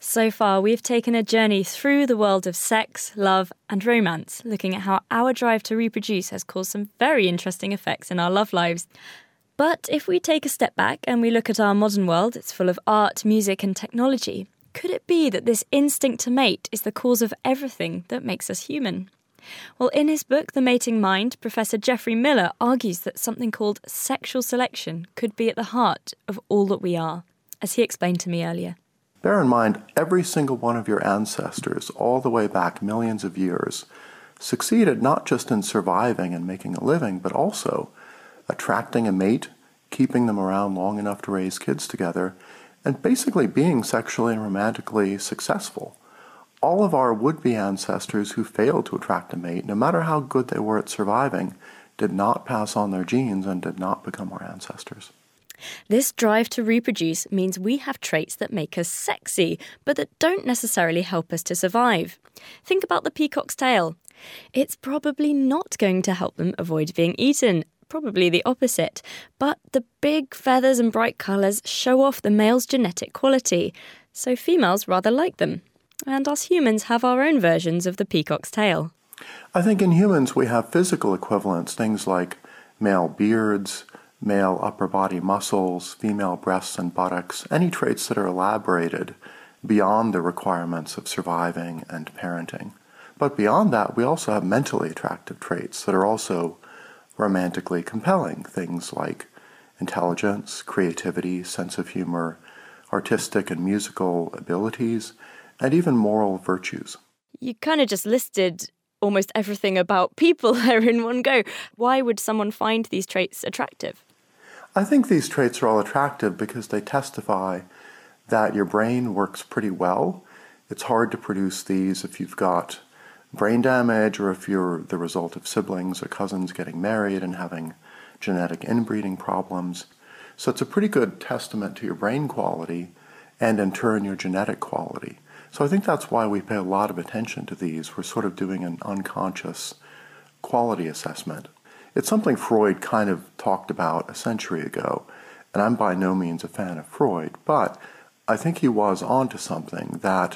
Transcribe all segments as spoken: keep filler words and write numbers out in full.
So far, we've taken a journey through the world of sex, love, and romance, looking at how our drive to reproduce has caused some very interesting effects in our love lives. But if we take a step back and we look at our modern world, it's full of art, music, and technology. Could it be that this instinct to mate is the cause of everything that makes us human? Well, in his book, The Mating Mind, Professor Geoffrey Miller argues that something called sexual selection could be at the heart of all that we are, as he explained to me earlier. Bear in mind, every single one of your ancestors, all the way back millions of years, succeeded not just in surviving and making a living, but also attracting a mate, keeping them around long enough to raise kids together, and basically being sexually and romantically successful. All of our would-be ancestors who failed to attract a mate, no matter how good they were at surviving, did not pass on their genes and did not become our ancestors. This drive to reproduce means we have traits that make us sexy, but that don't necessarily help us to survive. Think about the peacock's tail. It's probably not going to help them avoid being eaten, probably the opposite. But the big feathers and bright colours show off the male's genetic quality, so females rather like them. And us humans have our own versions of the peacock's tail. I think in humans we have physical equivalents, things like male beards, male upper body muscles, female breasts and buttocks, any traits that are elaborated beyond the requirements of surviving and parenting. But beyond that, we also have mentally attractive traits that are also romantically compelling, things like intelligence, creativity, sense of humor, artistic and musical abilities, and even moral virtues. You kind of just listed almost everything about people there in one go. Why would someone find these traits attractive? I think these traits are all attractive because they testify that your brain works pretty well. It's hard to produce these if you've got brain damage or if you're the result of siblings or cousins getting married and having genetic inbreeding problems. So it's a pretty good testament to your brain quality and in turn your genetic quality. So I think that's why we pay a lot of attention to these. We're sort of doing an unconscious quality assessment. It's something Freud kind of talked about a century ago, and I'm by no means a fan of Freud, but I think he was onto something that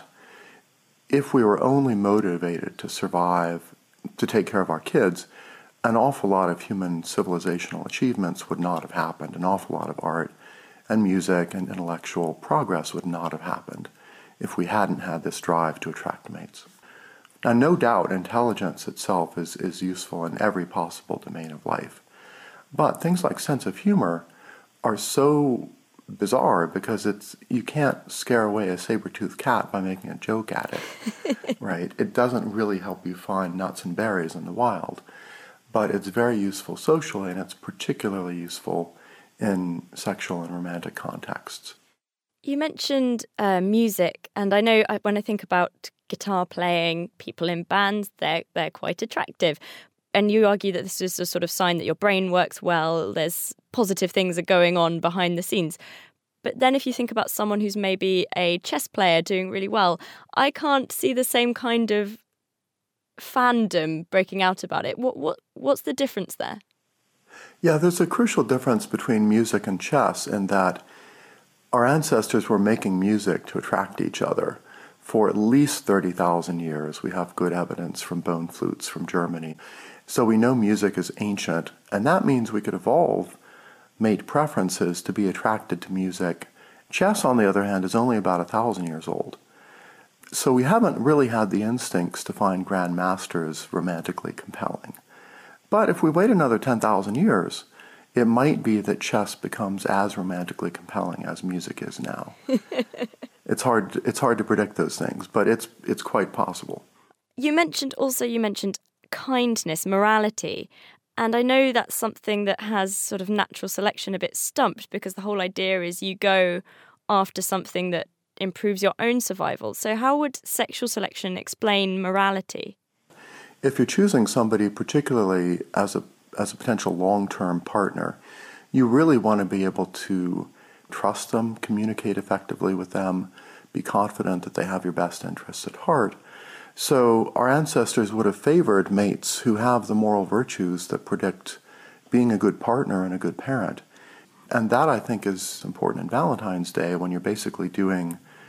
if we were only motivated to survive, to take care of our kids, an awful lot of human civilizational achievements would not have happened. An awful lot of art and music and intellectual progress would not have happened if we hadn't had this drive to attract mates. Now, no doubt intelligence itself is, is useful in every possible domain of life. But things like sense of humor are so bizarre because it's you can't scare away a saber-toothed cat by making a joke at it, right? It doesn't really help you find nuts and berries in the wild. But it's very useful socially, and it's particularly useful in sexual and romantic contexts. You mentioned uh, music, and I know I, when I think about guitar playing, people in bands, they're, they're quite attractive. And you argue that this is a sort of sign that your brain works well, there's positive things are going on behind the scenes. But then if you think about someone who's maybe a chess player doing really well, I can't see the same kind of fandom breaking out about it. What what what's the difference there? Yeah, there's a crucial difference between music and chess in that our ancestors were making music to attract each other for at least thirty thousand years. We have good evidence from bone flutes from Germany. So we know music is ancient, and that means we could evolve mate preferences to be attracted to music. Chess, on the other hand, is only about a thousand years old. So we haven't really had the instincts to find grandmasters romantically compelling. But if we wait another ten thousand years, it might be that chess becomes as romantically compelling as music is now. It's hard it's hard to predict those things, but it's it's quite possible. You mentioned also you mentioned kindness, morality, and I know that's something that has sort of natural selection a bit stumped because the whole idea is you go after something that improves your own survival. So how would sexual selection explain morality? If you're choosing somebody particularly as a as a potential long-term partner, you really want to be able to trust them, communicate effectively with them, be confident that they have your best interests at heart. So our ancestors would have favored mates who have the moral virtues that predict being a good partner and a good parent. And that, I think, is important in Valentine's Day when you're basically doing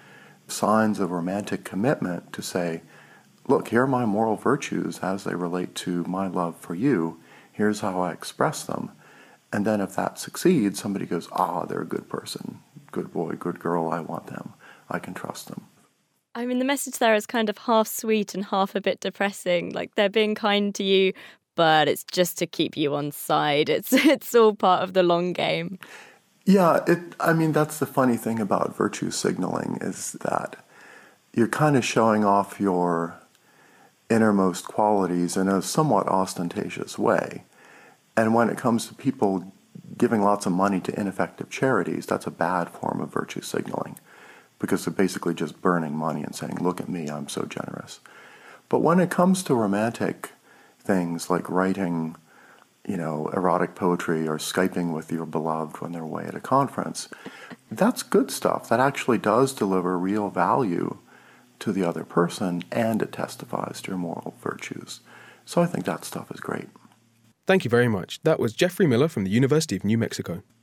signs of romantic commitment to say, look, here are my moral virtues as they relate to my love for you. Here's how I express them. And then if that succeeds, somebody goes, ah, they're a good person, good boy, good girl, I want them. I can trust them. I mean, the message there is kind of half sweet and half a bit depressing. Like, they're being kind to you, but it's just to keep you on side. It's it's all part of the long game. Yeah, it. I mean, that's the funny thing about virtue signaling is that you're kind of showing off your innermost qualities in a somewhat ostentatious way. And when it comes to people giving lots of money to ineffective charities, that's a bad form of virtue signaling, because they're basically just burning money and saying, look at me, I'm so generous. But when it comes to romantic things like writing, you know, erotic poetry or Skyping with your beloved when they're away at a conference, that's good stuff. That actually does deliver real value to the other person, and it testifies to your moral virtues. So I think that stuff is great. Thank you very much. That was Jeffrey Miller from the University of New Mexico.